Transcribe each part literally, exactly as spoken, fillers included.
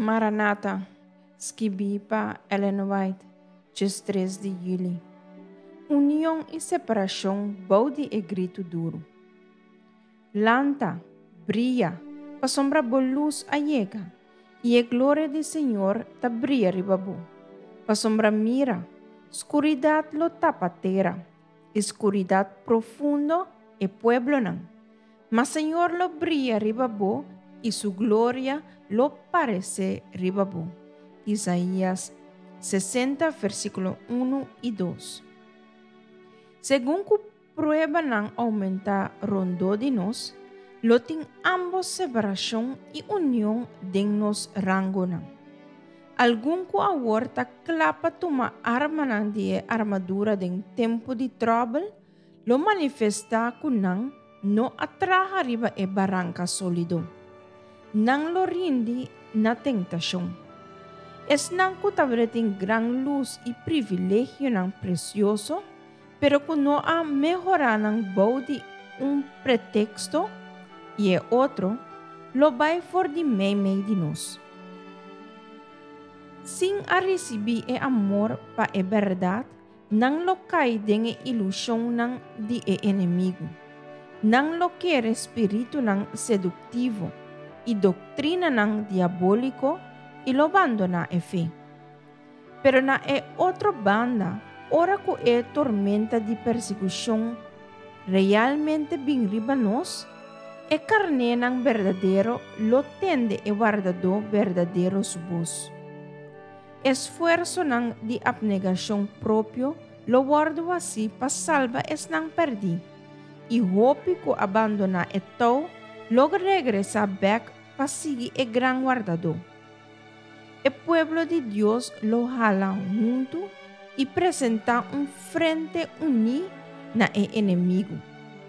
Maranatha, scrivi pa Ellen White, dia três de julho. União e separação bode e grito duro. Lanta, brilha, pa sombra bo luz allega, e a glória do Senhor ta brilha ribabu. Pa sombra mira, escuridad lo tapa terra, escuridad profundo e pueblo nan. Mas Senhor lo brilha ribabu, e su glória lo parece ribabu. Isaías sessenta, versículo um e dois. Según que prueba nan aumenta rondo de nós, lo tem ambos separação e união de nos rango nan. Algum que aorta clapa toma arma nan de armadura de tempo de trouble, lo manifesta ku nan no atraha riba e barranca sólido. Nang lo rindi na tentação. Es nang ku tabreting gran luz e privilégio nang precioso, pero que no ha mejorado nang body un pretexto e outro, lo vai for de meme de nós. Sin a receber e amor pa e verdade, nang lo cai den e ilusão nang de e inimigo. Nang lo quer espírito nang seductivo e doutrina nang diabólico e lo abandona e fé. Pero na e outra banda, ora que é tormenta de persecução realmente bem riba nós, e carne nang verdadeiro lo tende e guardador verdadeiro subos. Esforço nang de abnegação próprio lo guardo assim pa salva es nang perdi. E hope que abandona e tau, logo regresa back pa seguir e gran guardador. El pueblo de Dios lo jala junto y presenta un frente unido na el enemigo.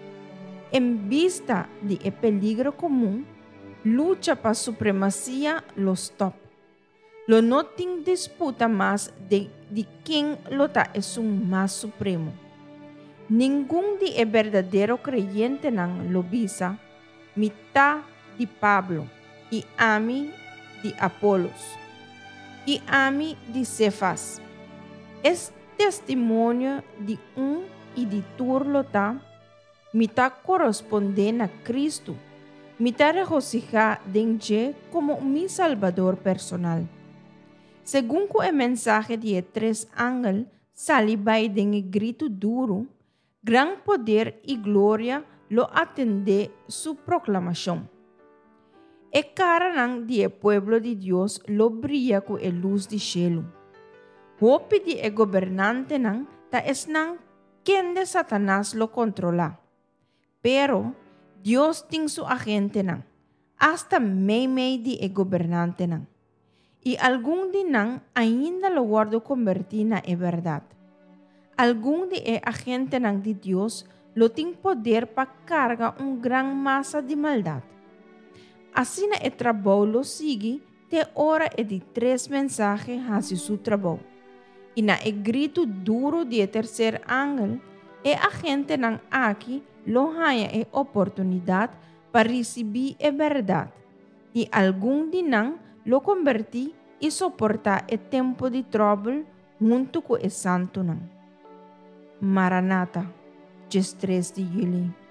En vista de el peligro común, lucha para supremacía los top. Lo no tiene disputa más de, de quién lo ta es un más supremo. Ningún de el verdadero creyente nan lo visa, mitad de Pablo y a mí de Apolos y a mí de Cefas. Es testimonio de un y de turlota, mitad corresponde a Cristo, mitad regocija de como mi salvador personal. Según el mensaje de tres ángeles sale by de grito duro, gran poder y gloria lo atende su proclamación. E cara nang die pueblo de Dios lo brilla con el luz de cielo. Hope di e gobernante nang ta es nang quien de Satanás lo controla. Pero Dios ting su agente nang, hasta may may di e gobernante nang. Y algún di nang ainda lo guardo convertina e verdad. Algún di e agente nang de Dios lo ting poder pa carga un gran masa de maldad. Assim na e trabalho lo sigue, te hora e de três mensagens hace su trabalho. E na e grito duro de terceiro ángel, e a gente nang aqui lo haya e oportunidade para receber a verdade. E algum de nang lo converti e suportar o tempo de trouble junto com o santo nang. Maranatha, dia três de julho.